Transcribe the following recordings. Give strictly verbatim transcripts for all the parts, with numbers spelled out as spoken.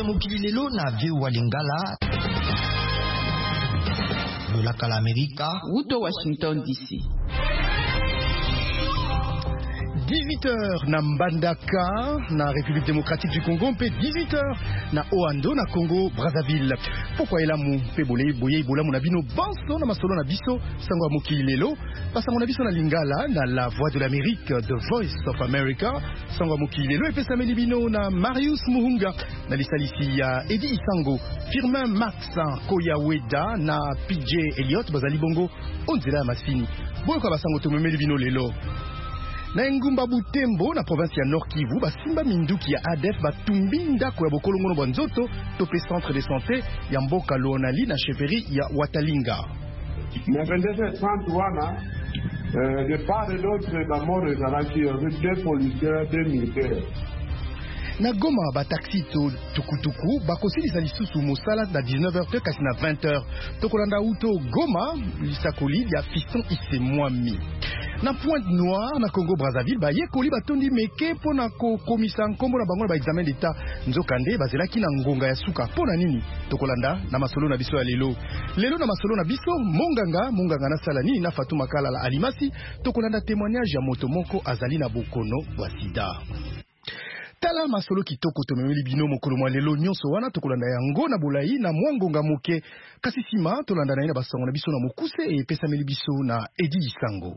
mokili lelo na V O A Lingala de la Kala America Uto Washington D C. dix-huit heures na Mbandaka na République démocratique du Congo, pe dix-huit heures na Oando na Congo Brazzaville. Pourquoi elamu pe bolé boye bolamu na bino banso na masolo na biso sango mokili lelo pasango na biso na Lingala na la voix de l'Amérique, The Voice of America sango mokili lelo et samedi bino na Marius Muhunga na lisalisi ya Edi Isango, Firmin Max Koyaweda na P J Elliott bazali bongo onzela ya masini boyo kwa basango tomemeli bino lelo. Na Ngumba Butembo na province ya Nord Kivu basimba minduki ya A D F batumbi ndako ya bokolongono bwa nzoto tope centre de santé ya mboka Luonali na chefferie ya Watalinga. Na vingt-deux trente wana de part et d'autre ba mort ezalaki deux policiers deux militaires. Na Goma ba taxi to tukutuku bakosilisa lisusu mosala na dix-neuf heures kasi na vingt heures tokolanda uto Goma lisakoli ya Fiston Isemwami. Na Pointe Noire na Congo Brazzaville ba yekoli batondi meke pona ko komisa nkombo na bango ba examen d'état nzokande bazelaki na ngonga ya suka pona nini tokolanda na masolo na biso ya lelo lelo na masolo na biso monganga monganga na sala nini na Fatuma Kalala Alimasi tokolanda témoignage ya moto moko azali na bokono bwa sida. Tala masolo kitoko tomemeli bino mokolo mwa lelo nyonso wana tokolanda yango na bolai na mwangonga moke kasi sima tolanda na ina basango na biso na mokuse e epesameli biso na Edi Isango.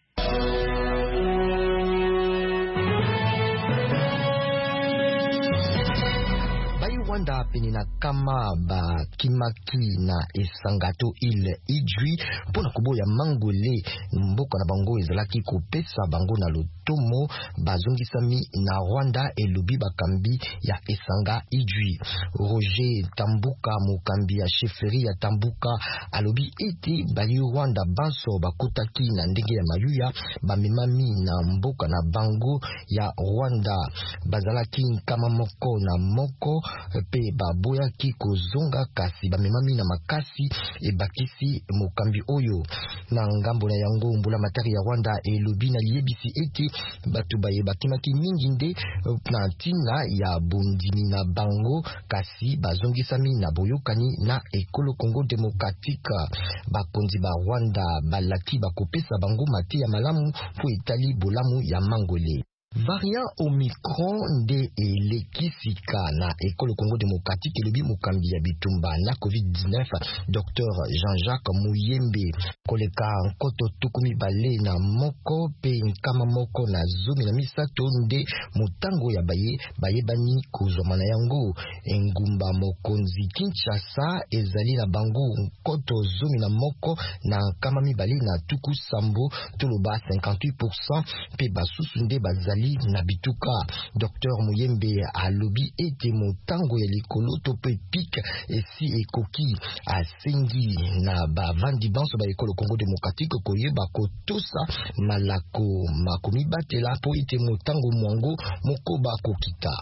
Wanda penina kama ba kimaki na esangato il idjui pona kuboya mangole mboka na bango ezalaki kopesa bango na lotomo bazongisami na Rwanda elobi bakambi ya esanga idjui. Roger Tambuka mokambi ya chefferie ya Tambuka alobi ete bali Rwanda banso bakotaki na ndenge ya mayuya bamemami na mboka na bango ya Rwanda bazalaki kama moko na moko pe baboyaki kozonga kasi bamemami na makasi ebakisi mokambi oyo na ngambo na yango mbula matari ya Rwanda elobi na liebisi ete batu baye bakimaki mingi nde na ntina ya bondimi na bango kasi bazongisami na boyokani na ekolo Congo Démocratique. Bakonzi ba Rwanda balaki bakopesa bango mate ya malamu po etali bolamu ya mangole. Variant Omicron de elekisika na ekolo Congo Démocratique elobi mokambi ya bitumba na covid dix-neuf Docteur Jean-Jacques Muyembe koleka nkoto tukumi bale na moko pe nkama moko na zomi na misato nde mutango ya baye baye bani kozoma na yango. Engumba mokonzi Kinshasa ezali na bango nkoto zomi na moko na nkama mibale na tuku sambo toloba cinquante-huit pour cent pe basusu nde bazali na bituka. Docteur Muyembe alobi ete motango ya likolo to pe pik esi ekoki asengi na bavandi banso ba ekolo Congo Démocratique koyeba kotosa malako makomi batela po ete motango mwango mokoba kokita.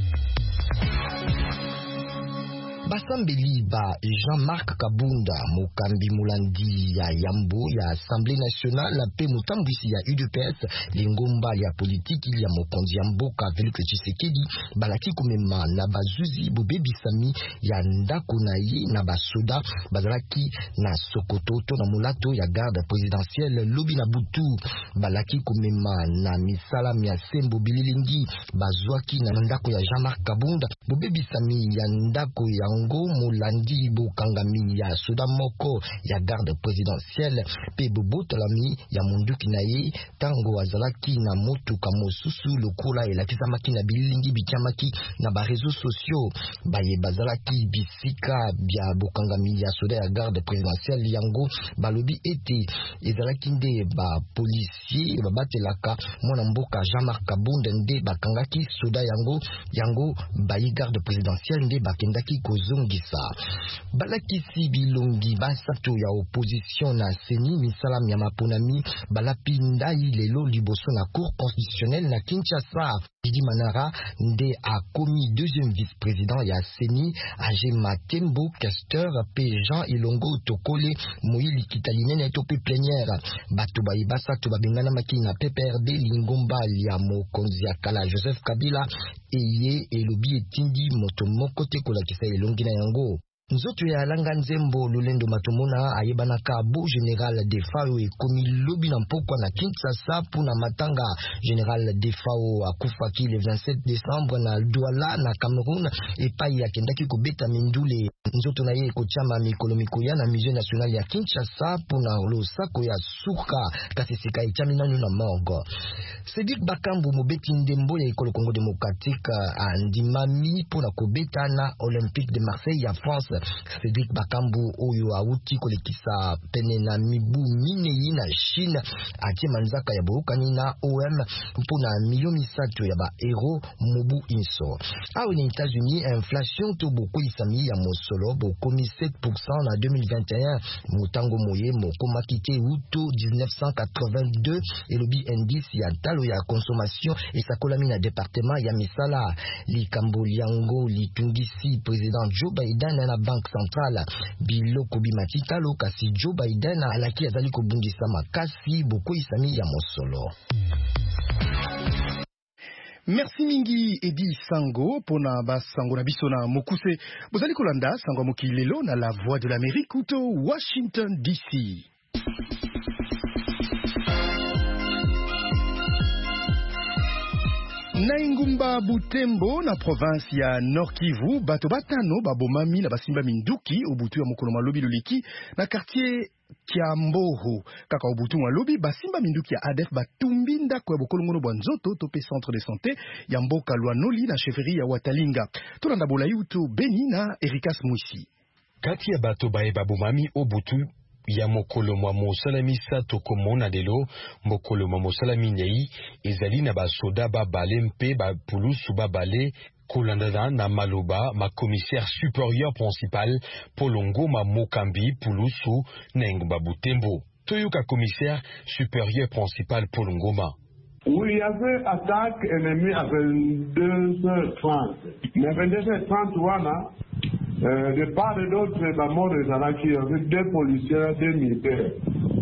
Basambeli ba Jean-Marc Kabunda mokambi mulandi ya Yambo ya Assemblée nationale pe mutambwisi ya U D P S lingomba ya politiki ya mokonzi ya mboka Félix Tshisekedi balaki komema na bazuzi bobebisami ya ndako na ye na basoda bazalaki na Sokoto to na mulato ya garde présidentielle lobi na butu balaki komema na misala mia sembo bililingi bazwaki na ndako ya Jean-Marc Kabunda bobebisami ya ndako ya ngo mulandi bokangami ya soda moko ya garde présidentielle pe bobotalami ya munduki na ye tango azalaki na motuka mosusu lokola elakizamaki na bilingi bikamaki na ba réseaux sociaux baye bazalaki bisika bya bokangami ya soda ya garde présidentielle yango balobi ete ezalaki nde ba policier babatelaka mwana mboka Jean-Marc Kabunda nde bakangaki soda yango yango baye garde présidentielle nde bakendaki kozongisa balakisi bilongi basato ya opposition na seni misala ya maponami balapi ndai lelo liboso na cour constitutionnelle na Kinshasa. Didi Manara nde akomi deuxième vice-président ya seni age Matembo Casteur pe Jean Ilongo Tokole Moïli Kitalinene tope plénière bato bayi basato babengana maki na P P R D lingomba ya mokonzi ya kala Joseph Kabila eye elobi etindi moto moko te kolakisa elongi na yango. Nzoto ya alanga nzembo lolendo matomona ayebanaka abo General Defao ekomi lobi na mpokwa na Kinshasa puna matanga. General Defao akufaki le vingt-sept décembre na Douala na Cameroun epai akendaki kobeta mindule. Nzoto na ye ekochama mikolo mikoya na Musée National ya Kinshasa puna losako ya suka kasi sika echami nanu na morgue. Cédric Bakambu mobeti ndembo ya ekolo Congo Démocratique andimami puna kobeta na Olympique de Marseille ya France. Cédric Bakambu oyo auti kolekisa pene na mibu minei na Chine atie manzaka ya boukani na O M mpona milioni misato ya ba euro mobu inso. Awe na États-Unis inflation to boko isami ya mosolo bokomi sept pour cent na deux mille vingt et un mutango moye moko makite uto dix-neuf cent quatre-vingt-deux elobi indice ya talo ya consommation esakolami na département ya misala likambo liango litungisi président Joe Biden na Banque centrale biloko bimatitalo kasi Joe Biden alaki azali kobundisa makasi boko isami ya mosolo. Merci mingi Edi Sango pona ba sango na biso na mokuse bozali kolanda sango mokilelo na la voix de l'Amérique uto Washington D C. Na ingumba Butembo na province ya Nord Kivu bato batano babomami na basimba minduki obutu ya mokolo malobi loliki na quartier Kiamboho kaka obutu malobi basimba minduki ya A D F batumbi ndako ya bokolongono bwa nzoto tope centre de santé ya mboka Lwanoli na chefferie ya Watalinga. Tolanda bolayuto Beni na Erikas Mwisi. Kati ya bato bae babomami obutu ya mokolo mwa mosalami sato komona delo mokolo mwa mosalami nei ezali na basoda babale mpe bapulusu babale kolandana na maloba ma commissaire supérieur principal Polongoma Mokambi pulusu na ingumba Butembo. Toyoka commissaire supérieur principal Polongoma. Oui, il y avait attaque ennemie à vingt-deux heures trente. Mais vingt-deux heures trente, voilà. Euh, de part et d'autre, la mort des Alaki avec deux policiers, deux militaires.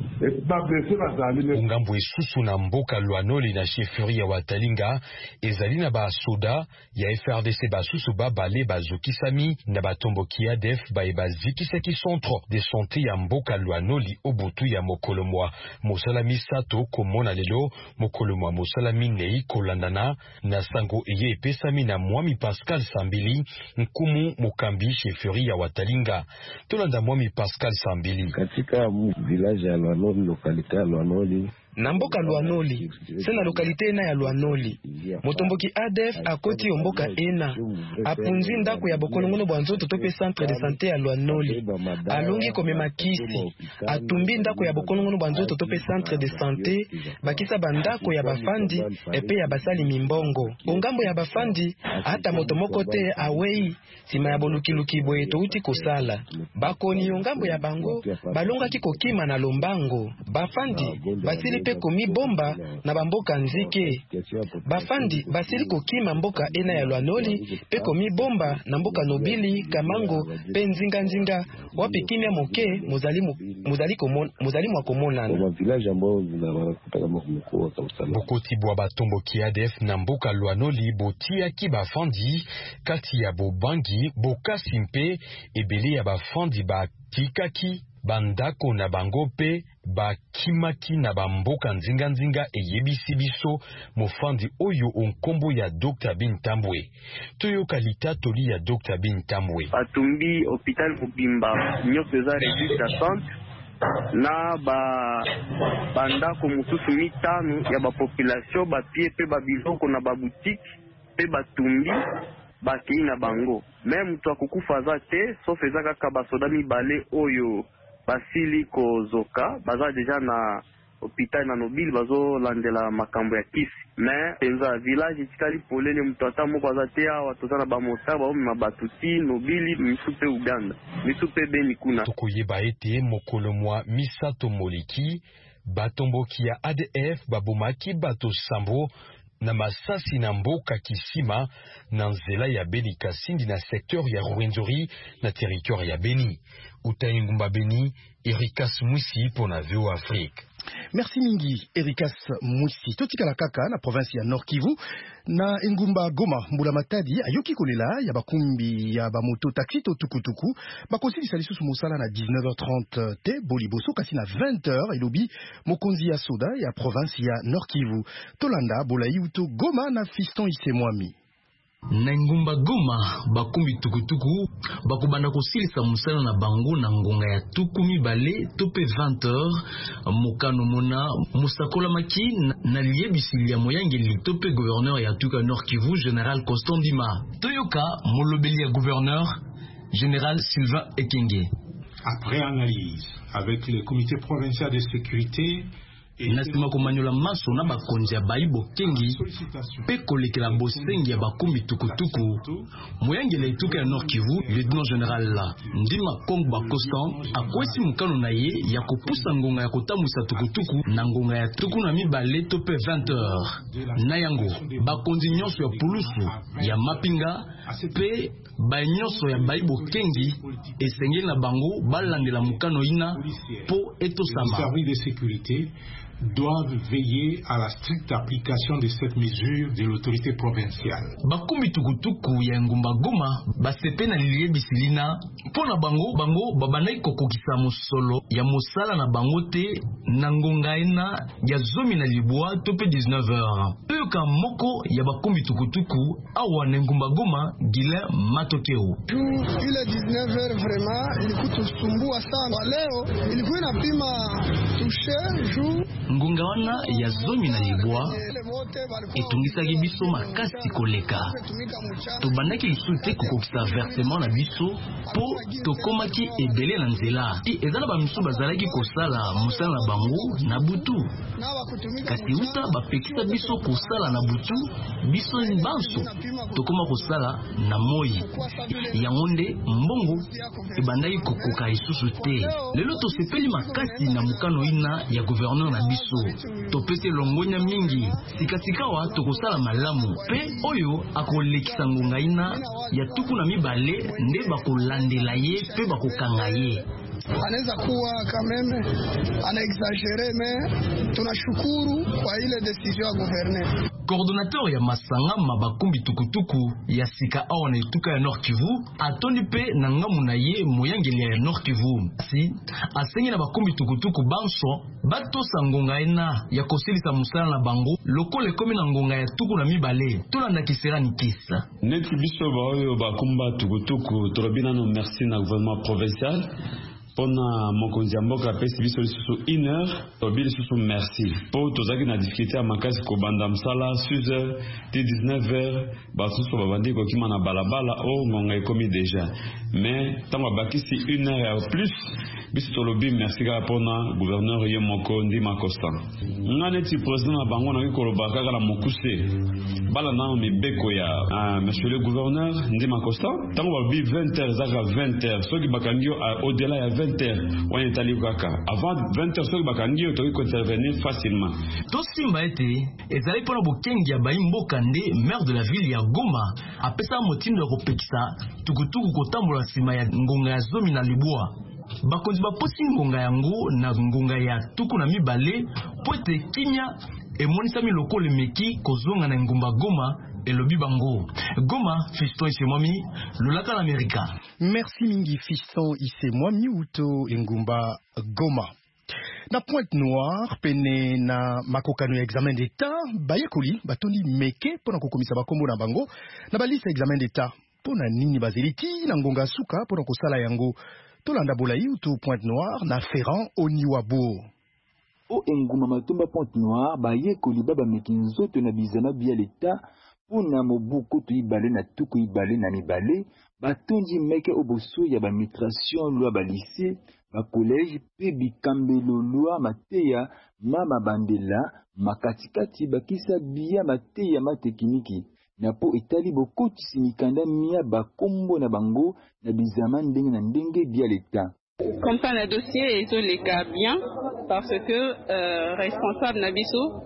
Ungambo esusu na mboka Lwanoli na chefferie ya Watalinga ezali na ba soda ya F R D C basusu babale bazokisami na batomboki ya D F bae bazikisaki centre de santé ya mboka Lwanoli obutu ya mokolo mwa mosalami sato komona lelo mokolo mwa mosalami nei kolandana na sango eye epesami na mwami Pascal Sambili nkumu Mokambi chefferie ya Watalinga. Tolanda mwami Pascal Sambili katika village ya Lwanoli localité ya Lwanoli na mboka Lwanoli sena lokalite ena ya Lwanoli motomboki A D F akoti omboka ena apunzi ndako ya bokolongono bwa nzoto tope centre de santé ya Lwanoli alongi komema kisi atumbi ndako ya bokolongono bwa nzoto tope centre de santé bakisa bandako ya bafandi epe ya basali mimbongo ongambo ya bafandi ata moto moko te awei sima ya bolukiluki boye touti kosala bakoni ongambo ya bango balongaki kokima na lombango bafandi basili pe komi bomba na bamboka nzike bafandi basili kokima mboka ena ya Lwanoli pe komi bomba na mboka Nobili Kamango pe nzinga nzinga wapi kimya moke muzali muzali komona muzali mwa komona na village ambao zinakutaka mkoa kabisa bokoti bwa batomboki A D F na mboka Lwanoli botia ki bafandi kati ya bobangi bokasi mpe ebele ya bafandi ba kikaki bandako na bango pe bakimaki na bamboka nzinga nzinga eyebisi biso mofandi oyo onkombo ya Docteur Bintambwe. Toyoka litatoli ya Docteur Bintambwe. Atumbi hôpital Mobimba nyoko eza registre ya centre na ba bandako mususu mitano ya ba population ba pie pe ba biloko na ba boutique pe batumbi bakei na bango. Même to akukufa za te sauf eza kaka basoda mibale oyo basili kozoka baza deja na hôpital na Nobile bazo landela makambo ya kisi mais penza village tikali polele mtu ata moko baza te awa tozana ba mota ba ma batuti Nobili misupe Uganda misupe Beni kuna tokoyeba ete mokolo mwa misato moliki batomboki ya A D F babomaki bato sambo na masasi na mboka Kisima na nzela ya Beni Kasindi na secteur ya Rwenzori na territoire ya Beni. Utaingumba Beni, Erikas Mwisi pona V O Afrique. Merci mingi Erikas Mwisi. Totikala kaka na province ya Nord Kivu na engumba Goma mbula matadi ayoki kolela ya bakumbi ya bamoto taxi to tukutuku bakosilisa lisusu mosala na dix-neuf heures trente te boliboso kasi na vingt heures elobi mokonzi ya soda ya province ya Nord Kivu. Tolanda bolai uto Goma na Fiston Isemwami. Na ngumba Goma bakumbi tukutuku bakubanda kosilisa musala na bango na ngonga ya tuku mibale tope vingt heures mokano mona musakola maki na liebisili ya moyangeli tope gouverneur ya tuka Nord Kivu général Constant Ndima toyoka molobeli ya gouverneur général Sylvain Ekenge. Après analyse avec le comité provincial de sécurité nasima komanyola maso na bakonzi ya baibo kengi pe kolekela bosengi ya bakumbi tukutuku moyangela etuka ya Nord Kivu lieutenant général la Ndima Kongba Constant akwesi mukano na ye ya kopusa ngonga ya kotamwisa tukutuku na ngonga ya tuku na mibale tope vingt heures na yango bakonzi nyonso ya pulusu ya mapinga pe ba nyonso ya baibo kengi esengeli na bango balandela mukano ina po etosama service de sécurité doivent veiller à la stricte application de cette mesure de l'autorité provinciale. Bakumbi tukutuku ya ngumba Goma basepe na lilie bisilina pona bango bango babanai kokokisa musolo ya mosala na bango te na ngonga ena ya zomi na libwa tope dix-neuf heures. Peuka moko ya bakumbi tukutuku awa na ngumba Goma gila matokeo. Ile dix-neuf heures vraiment ilikuwa tusumbua sana. Leo ilikuwa inapima toucher jour ngonga wana ya zomi na libwa etungisaki biso makasi koleka tobandaki lisu te kokokisa versement na biso po tokomaki ebele na nzela ti eza na bamisu bazalaki kosala mosala na bango na butu kasi uta bapekisa biso kosala na butu biso banso tokoma kosala na moi yango nde mbongo ebandaki kokoka lisusu te lelo tosepeli makasi na mokano ina ya gouverneur na biso topese longonya mingi sikasikawa tokosala malamu pe oyo akolekisa ngonga ina ya tuku na mibale nde bakolandela ye pe bakokanga ye. Anaweza kuwa kameme ana exagere me tunashukuru kwa ile decision ya gouverneur. Coordonnateur ya masanga mabakumbi tukutuku ya sika awa na etuka ya Nord Kivu atondi pe na ngamu na ye moyangeli ya Nord Kivu si asengi na bakumbi tukutuku banso batosa ngonga ena ya kosilisa musala na bango lokole komi na ngonga ya tuku na mibale tolanda kisera ni kisa neti biso baoyo bakumba tukutuku tolobina no merci na gouvernement provincial pona mokonzi ya mboka pesi biso lisusu une heure tobi lisusu merci po tozaki na difficulté ya makasi kobanda msala six heures ti dix-neuf heures basusu babandi kokima na balabala o ngonga ekomi déjà mais ntango babakisi une heure ya plus biso tolobi merci kaka pona gouverneur ye moko Ndima Constant nga neti président na bango naki koloba kaka na mokuse bala nano mibeko ya uh, monsieur le gouverneur Ndima Constant ntango babi vingt heures ezaka vingt heures soki bakangi yo au-delà ya vingt heures on est allé kaka avant vingt heures soki bakangi yo toki intervenir facilement tosimba ete ezali pona bokengi ya baimboka nde maire de la ville ya Goma apesa motindo ya kopekisa tukutuku kotambola nsima ya ngonga ya zomi na libwa bakonzi baposi ngonga yango na ngonga ya tuku na mibale po ete kimia emonisami lokole meki kozonga na ngumba Goma elobi bango. Goma, Fiston Isemwami, Lolaka l'América. Merci mingi Fiston Isemwami uto engumba Goma. Na Pointe Noire, pene na makokano ya examen d'état, bayekoli batondi meke pona kokomisa bakombo na bango na balisa examen d'état pona nini bazeliti na ngonga suka pona kosala yango. Tolanda bolai uto Pointe Noire na Ferrand Oniwabo. O enguma matumba Pointe Noire bayekoli baba mekinzoto na bizana bia l'état pona mobuku to ibale na tuku ibale na mibale batondi meke oboso ya ba migration loi ba lycée ba collège pe bikambelo loi mateya mama bandela makatikati bakisa bia mateya matekiniki na po etali bokotisi mikanda mia bakombo na bango na bizama ndenge na ndenge bia l'état. Comme ça le dossier est les cas bien parce que euh, responsable Nabiso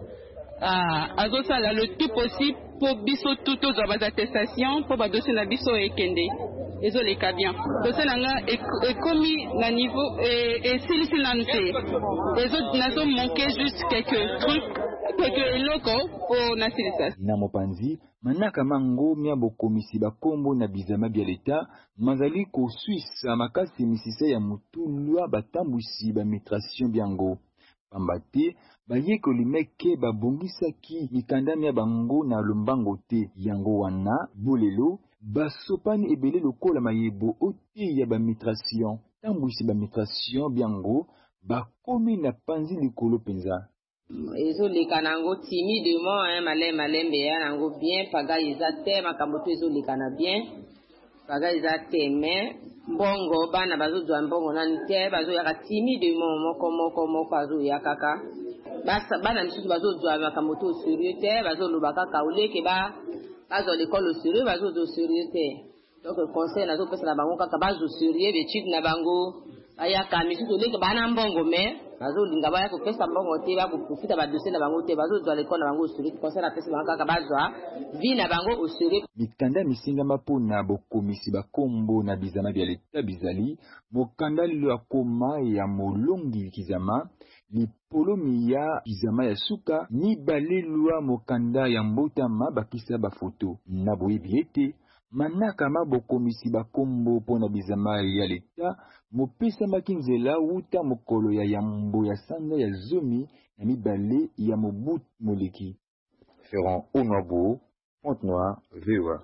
a azosala le tout possible pour biso tout aux attestations pour ba dossier Nabiso ekende ezoleka bien dossier nanga ekomi na niveau esilisi nanu te nazomanke juste quelques trucs quelques eloko mpo nasilisa na mopanzi manaka mango mia bokomisi bakombo na bizama bya leta mazali koswisa makasi misisa ya mutulwa batambwisi bamigration byango pamba te bayekoli meke babongisaki mikandami ya bango na lombango te yango wana bolelo basopani ebele lokola mayebo ote ya bamigration tambwisi bamigration byango bakomi na panzi likolo penza ezoleka nango timidement male malembe ya nango bien paga eza te makambo to ezoleka na bien paga eza te mais mbongo bana bazozwa mbongo nani te bazoyaka timidement moko moko moko azoya kaka bana misusu bazozwa makambo to sérieux te bazoloba kaka oleke bazwa l'école au sérieux bazozwa sérieux te donc conseil nazopesa na bango kaka bazwa sérieux betude na bango ayaka misusu oleke bana mbongo mais bazolinga baya kopesa mbongo te bakoprofita badossier na bango te bazozwa l'école na bango au sérieux conseil apesa bango kaka bazwa vie na bango au sérieux mikanda misingama mpona bokomisi bakombo na bizama bya leta bizali mokanda lelo akoma ya molongi kizama lipolomi ya bizama ya suka mibale lwa mokanda ya mbotama bakisa bafoto na boyebi ete manaka mabokomisi bakombo mpona bizama ya leta mopesamaki nzela wuta mokolo ya yambo ya sanza ya zomi na mibale ya mobutu moleki Ferrand Onabo Pointe-Noire V O A.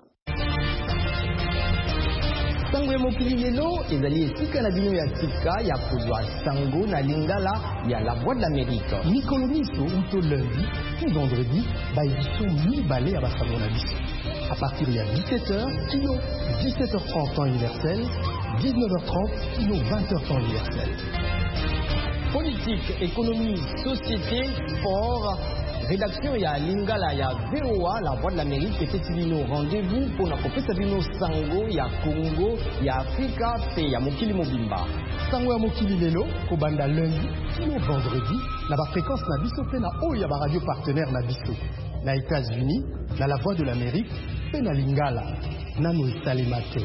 sango ya mokili lelo ezali esika na bino ya tika ya kozwa sango na lingala ya la voix de l'Amérique mikolo miso uto lundi puis vendredi baedition mibale ya basango na biso à partir de dix-sept heures kilo dix-sept heures trente temps universel dix-neuf heures trente kilo vingt heures temps universel politique économie société sport rédaction ya lingala ya V O A la voix de l'Amérique epesi bino rendez-vous mpona kopesa bino sango ya Congo ya Afrika pe ya mokili mobimba sango ya mokili lelo kobanda lundi kino vendredi na bafréquence na biso pe na oyo ya baradio partenaire na biso na États-Unis na la voix de l'Amérique pe na lingala nano esalema te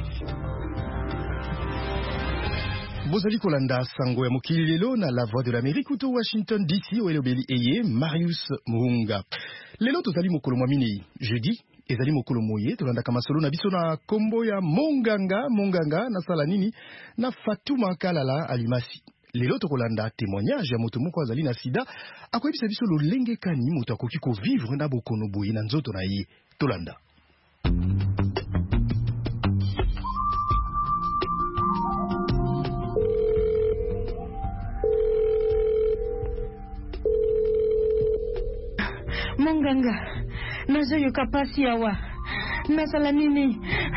bozali kolanda sango ya mokili lelo na la voix de l'Amérique uto Washington D C oyo elobeli eye Marius Muhunga lelo tozali mokolo mwa minei jeudi ezali mokolo moye tolandaka masolo na biso na kombo ya monganga monganga nasala nini na Fatuma Kalala Alimasi lelo tokolanda témoignage ya moto moko azali na sida akoyebisa biso lolenge kani moto akoki kovivre na bokono boye na nzoto na ye tolanda Monganga, nazoyoka pasi awa. Nasala nini?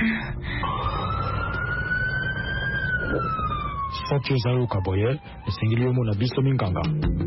Soki ozayoka boye, esengeli yo mona biso minganga.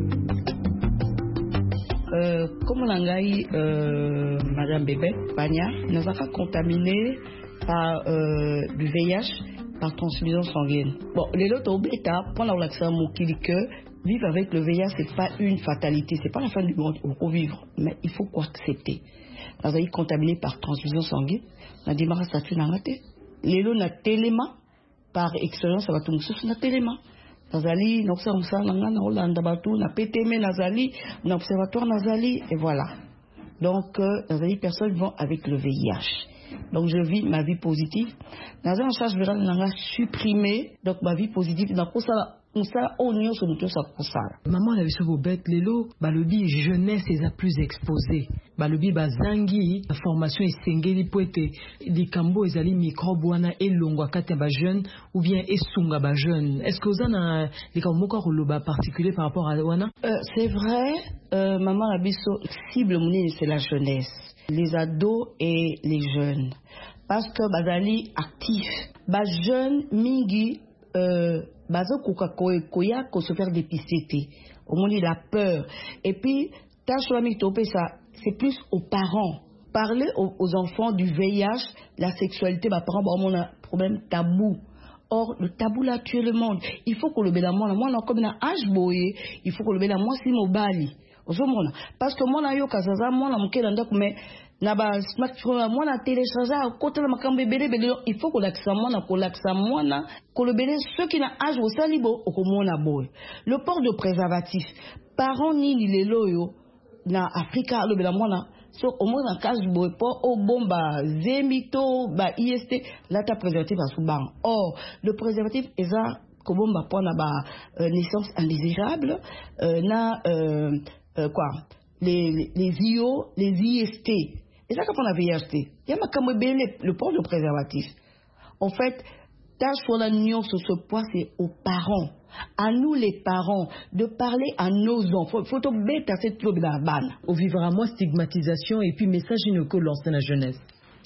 Euh, comme l'angai, euh, Madame Bébé, Banya, nous avons contaminé par euh, du V I H par transfusion sanguine. Bon, les autres au bêta, pendant l'accès mon que vivre avec le V I H, c'est pas une fatalité, c'est pas la fin du monde, il faut vivre, mais il faut quoi accepter. Nous avons contaminé par transfusion sanguine, on a démarré ça fait n'arrêter. Les autres na téléma par expérience, ça va tout nous na téléma. Nazali, n'observatoire na Hollande batou, na P T M Nazali, na observatoire Nazali, et voilà. Donc, euh, Nazali, personnes vont avec le V I H. Donc, je vis ma vie positive. Nazali, en charge virale, n'a supprimé, donc ma vie positive. Donc, pour ça, maman la biso bobet lelo balobi jeunesse eza plus exposée balobi bazangi formation esengeli poete likambo ezali microbe wana elongwa kati ya ba jeune ou bien esunga ba jeune est-ce que ozana likambo moko koloba particulier par rapport à wana euh, c'est vrai euh, maman la biso cible munini c'est la jeunesse les ados et les jeunes parce que bazali actif ba jeune mingi euh, bazo koka koya ko se faire dépister au moins il a peur et puis tâche la mitopé ça c'est plus aux parents parler aux, aux enfants du V I H la sexualité bah parents bah on a problème tabou or le tabou là tue le monde il faut que le béla moi moi comme un âge boye il faut que le béla moi si mobali ozomona parce que mwana yo kazaza mwana mokela ndako mais na ba smartphone mwana télécharger à côté la makambe belé belé il faut que l'accès mwana ko l'accès mwana ko le belé ceux qui na âge au salibo okomona boy le port de préservatif parents ni lelo yo na Afrika le bela mwana so au moins en cas boy port au bomba zemito ba I S T là ta préservatif à soubang or le préservatif est ça comme ba pona ba euh, naissance indésirable euh, na euh, euh, quoi les les, les I O les I S T. Et ça, quand on a V I H T, il y a le port de préservatif. En fait, tâche sur la nuance sur ce point, c'est aux parents. À nous, les parents, de parler à nos enfants. Il faut tout bête à cette lobby de la banne. Au vivre à moi, stigmatisation et puis message inocul lancé la jeunesse.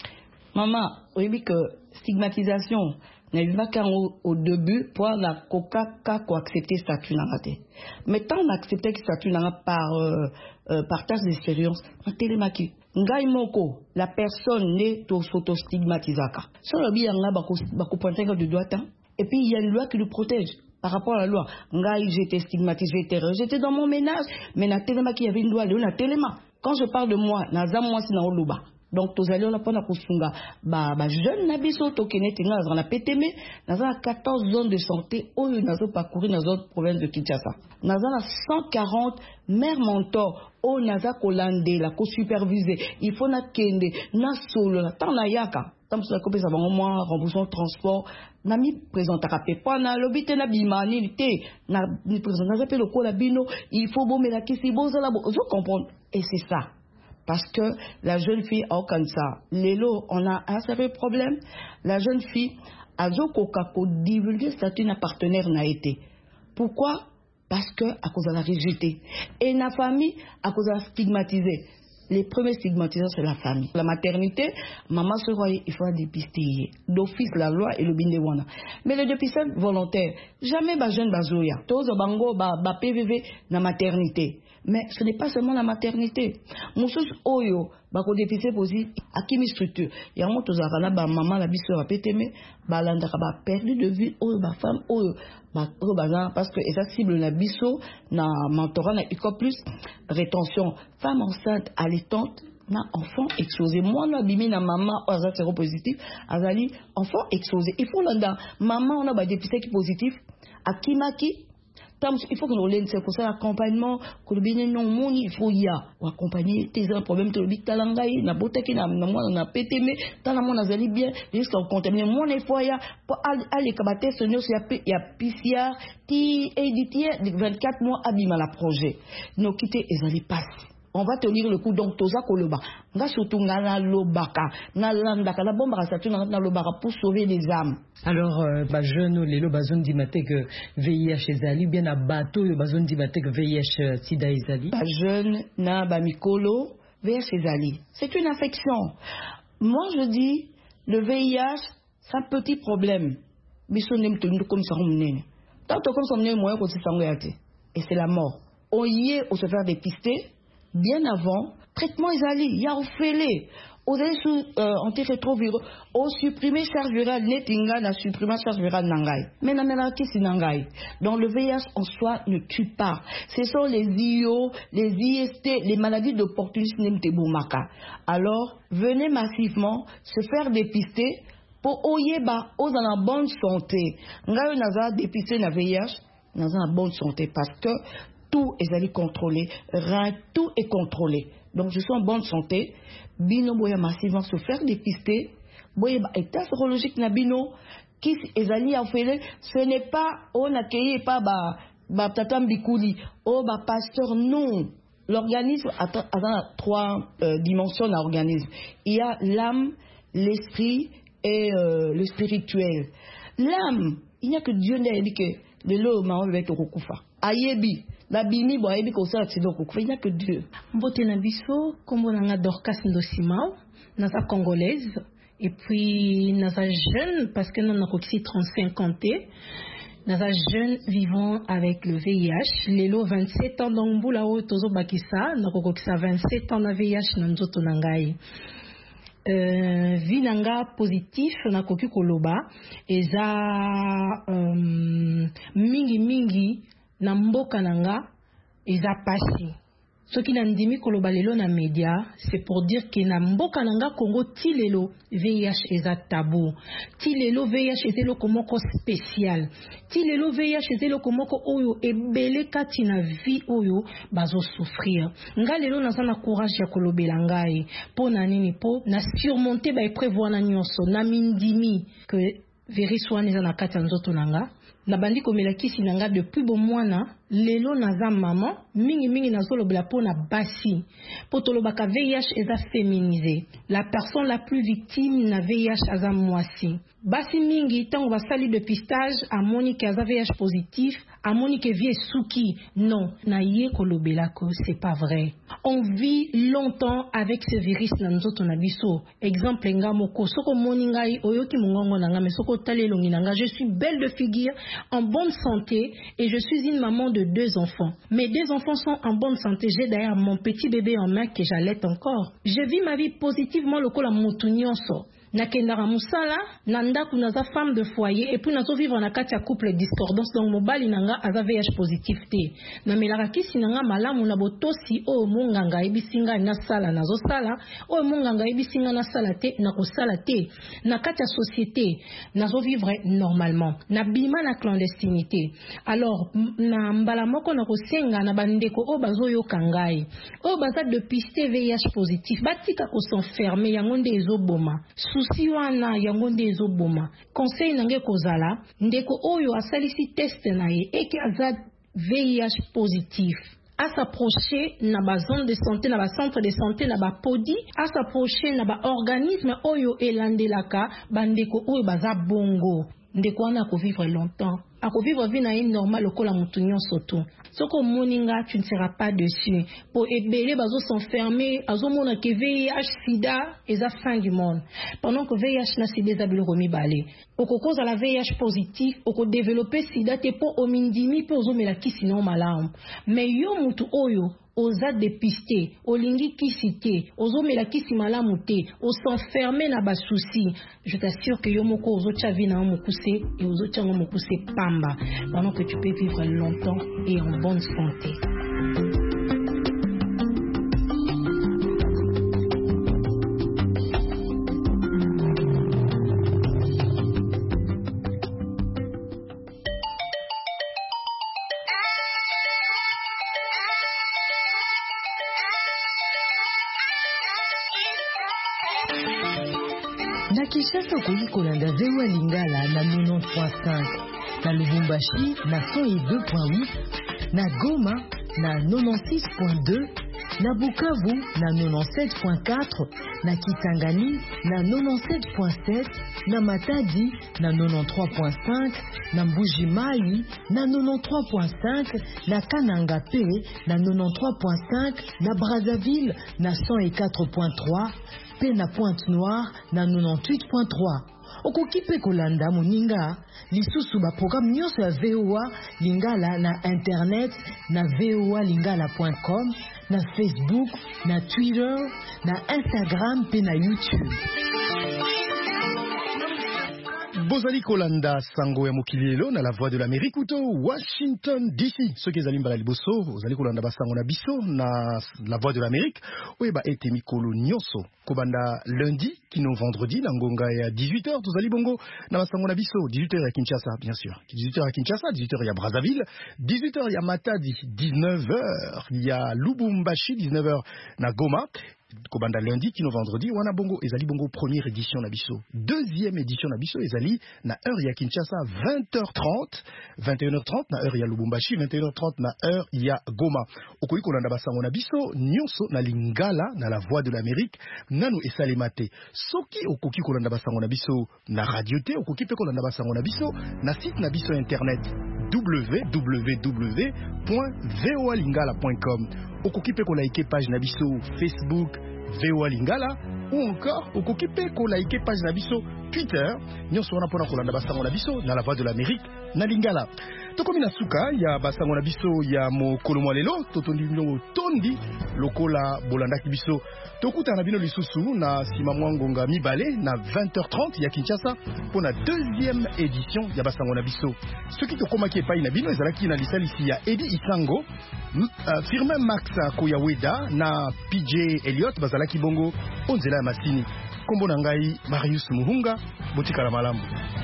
Maman, oui, oui, que stigmatisation, n'a pas qu'un au début pour la coca qu'on accepter statut dans la tête. Mais tant on accepte que statut dans la par euh, euh, partage d'expérience, on télémaki. Ngai moko, la personne n'est au s'auto-stigmatisaka. Sur le bien, on a beaucoup pointé de droit. Et puis il y a une loi qui le protège. Par rapport à la loi, Ngai, j'étais stigmatisé, j'étais rejeté dans mon ménage, mais na télémaki, il y avait une loi, il y a une téléma. Quand je parle de moi, naza moi c'est na oluba. Donc tous allons la pona kusunga ba ba jeune na biso to keneti nga za na P T M naza na quatorze zones de santé oyo nazo parcourir dans autres provinces de Kinshasa naza na cent quarante mères mentors o naza kolande la ko superviser il faut na kende na solo na tana yaka tam so ko pesa bango moi remboursement transport na mi présentaka pe pana lobite na bimani te na ni présenter na pe loko la bino il faut bomber la kisi boza la bo zo comprendre et c'est ça. Parce que la jeune fille a comme ça. Lélo, on a un sérieux problème. La jeune fille a ko divulgué statut d'un partenaire n'a été. Pourquoi? Parce que à cause de la rigidité. Et la famille à cause de la stigmatisée. Les premiers stigmatisés c'est la famille. La maternité, maman se croyait il faut dépister. D'office la loi et le bindewana. Mais le dépistage volontaire, jamais ba jeune bazoya. Tous bango ba ba P V V na maternité. Mais ce n'est pas seulement la maternité. Moussous oyo, bako dépisé posi, à qui mi structure. Y'a un autre zara ba maman la biso a pétémé, ba landaka ba perdu de vue oyo ba femme oyo, ba oyo ba parce que esa cible na biso na mentorat na iko plus rétention. Femme enceinte allaitante na enfant exposé. Moi na bimi na maman oza séropositif, azali enfant exposé. Il faut landa maman on a ba dépisé qui positif, à qui maki. Il faut que nous l'aidions, c'est pour ça l'accompagnement, que le bien non mon il faut y a ou accompagner tes un problème de l'obit talangai, na botaki na na moi na P T M, dans la mon azali bien, risque de contaminer mon effort ya pour aller kabater ce nœud il y a P C R ti édité vingt-quatre mois abîme la projet. Nous quitter ezali passe. On va tenir le coup donc toza koloba. Nga surtout ngala lobaka, na landaka la bomba ça tuna na lobaka pour sauver les âmes. Alors euh, ba jeune lelo bazon di maté que V I H ezali bien na bateau yo bazon di maté que V I H sida ezali. Ba jeune na ba mikolo V I H ezali. C'est une infection. Moi je dis le V I H c'est un petit problème. Biso nem tenu comme ça on tant comme ça on moyen ko tsangayate et c'est la mort. On y est au se faire dépister. Bien avant, traitement isali, il y a offélé. Aux sous euh, antirétroviraux, au supprimer charge virale, netinga na supprimer charge virale nangai. Mais na melaki si nangai. Donc le V I H en soi ne tue pas. Ce sont les I O, les I S T, les maladies d'opportunisme n'emteboumaka. Alors, venez massivement se faire dépister pour oyeba aux en la bonne santé. Ngai naza dépister na V I H, naza en bonne santé parce que tout est allé contrôler, rein, tout est contrôlé. Donc je suis en bonne santé. Bino boya massivement se faire dépister. Boya état sérologique na bino qui est allé à faire. Ce n'est pas on accueille pas ba ba tatam bikouli, oh ba pasteur non. L'organisme a, a trois euh, dimensions dans l'organisme. Il y a l'âme, l'esprit et euh, le spirituel. L'âme, il n'y a que Dieu n'a dit que le lot ma va être okufa. Ayebi la bimi bo ayebi ko sa tsilo ko il n'y a que Dieu. Mbote na biso comme on a Dorcas Ndosimao, na sa congolaise et puis na sa jeune parce que nous on a aussi trente-cinq ans. Dans un jeune vivant avec le V I H, lelo vingt-sept ans dans mbula o tozo bakisa, na kokokisa vingt-sept ans na V I H na nzoto nangai. Euh, vinanga positif na koki koloba eza um, mingi mingi na mboka nanga eza pasi soki na ndimi koloba lelo na media, c'est pour dire que na mboka nanga Congo ti lelo V I H eza tabou, ti lelo V I H eza eloko moko spécial, ti lelo V I H eza eloko moko oyo ebele kati na vie oyo bazo souffrir. Nga lelo naza na courage ya kolobela ngai po na nini po na surmonter ba épreuve wana nyonso na mindimi que virus wana eza na kati ya nzoto nanga. Na bandi komela kisi nanga depuis bon mwana lelo naza maman mingi mingi nazolobela po na basi po tolobaka V I H eza féminisé. La personne la plus victime na V I H aza mwasi. Basi mingi tango basali dépistage amoni ke aza V I H positif, amoni ke vie souki. Non, na ye kolobela ko c'est pas vrai. On vit longtemps avec ce virus na nzoto na biso. Exemple nga moko soko moni ngai oyoki mongongo nanga mais soko tali longi nanga, je suis belle de figure, en bonne santé et je suis une maman de deux enfants. Mes deux enfants sont en bonne santé. J'ai d'ailleurs mon petit bébé en main que j'allaite encore. Je vis ma vie positivement lokola mutu nyonso. Nakendara musala, nandaku naza femme de foyer et puis nazo vivre na kati ya couple discordance donc mobali nanga aza V I H positif te. Na melaka kisi nanga malamu na botosi o munganga ebisinga na sala nazo sala, o munganga ebisinga na sala te na ko sala te. Na kati ya société nazo vivre normalement. Na bima na clandestinité. Alors na mbala moko na ko senga na bandeko o bazo yo kangai. O baza de piste V I H positif. Batika ko s'enfermer yango nde ezoboma. Souci wana yango nde ezoboma. Conseil nange kozala ndeko oyo asalisi test na ye eke aza V I H positif. À s'approcher na ba zone de santé, na ba centre de santé, na ba podi, à s'approcher na ba organisme oyo elandelaka bandeko oyo baza bongo. Ndeko wana ko vivre longtemps. A ko vivre vie na ye normal lokola mutu nyonso tu. Soko moninga tu ne seras pas dessus. Pour ebele bazo s'enfermer, azomona ke V I H sida eza fin du monde. Pendant que V I H na sida eza biloko mibale. Oko koza la V I H positif, oko développer sida te po omindimi pe ozomela kisi no malamu. Mais yo mutu oyo oza dépisté, olingi kisi te, ozomela kisi malamu te, o s'enfermer na ba souci. Je t'assure que yo moko ozocha vi na mokuse et ozocha mokuse pamba. Pendant que tu peux vivre longtemps et en bonne santé. Na Kinshasa okoli kolanda V O A Lingala na quatre-vingt-dix point cinq, na Lubumbashi na cent deux point huit, na Goma na quatre-vingt-six point deux, na Bukavu na quatre-vingt-dix-sept point quatre, na Kisangani na quatre-vingt-dix-sept point sept, na Matadi na quatre-vingt-treize point cinq, na Mbuji-Mayi na quatre-vingt-treize point cinq, na Kananga P na quatre-vingt-treize point cinq, na Brazzaville na cent quatre point trois, pe na Pointe-Noire na quatre-vingt-dix-huit point trois. Okoki pe kolanda moninga lisusu ba programme nyonso ya V O A Lingala na internet na v o a lingala point com, na Facebook, na Twitter, na Instagram pe na YouTube. Bozali kolanda sango ya mokili lelo na la voix de l'Amérique uto Washington D C. Soki ezali mbala liboso ozali kolanda basango na biso na la voix de l'Amérique oyeba ete mikolo nyonso kobanda lundi kino vendredi na ngonga ya dix-huit heures tozali bongo na basango na biso dix-huit heures ya Kinshasa bien sûr, dix-huit heures ya Kinshasa, dix-huit heures ya Brazzaville, dix-huit heures ya Matadi, dix-neuf heures ya Lubumbashi, dix-neuf heures na Goma. Kobanda lundi kino vendredi wana bongo ezali bongo première édition na biso, deuxième édition na biso ezali na heure ya Kinshasa vingt heures trente, vingt et une heures trente na heure ya Lubumbashi, vingt et une heures trente na heure ya Goma. Okoki kolanda basango na biso nyonso na Lingala na la voix de l'Amérique nanu esalema te. Soki okoki kolanda basango na biso na radio te, okoki pe kolanda basango na biso na site na biso internet w w w point v o a lingala point com. Okoki pe ko like page na biso Facebook V O A Lingala ou encore okoki pe ko like page na biso Twitter. Nyonso wana pona kolanda basango na biso na la voix de l'Amérique na Lingala. Tokomi na suka ya basango na biso ya mokolo mwa lelo totondi bilongo tondi lokola bolandaki biso tokuta na bino lisusu na sima mwa ngonga mibale na vingt heures trente ya Kinshasa pour la deuxième édition ya basango na biso. Soki tokomaki epai na bino ezalaki na lisalisi ya Edi Isango, uh, Firmin Max Koyaweda na P J Elliot bazalaki bongo onzela ya masini. Kombo na ngai Marius Muhunga, botikala malamu.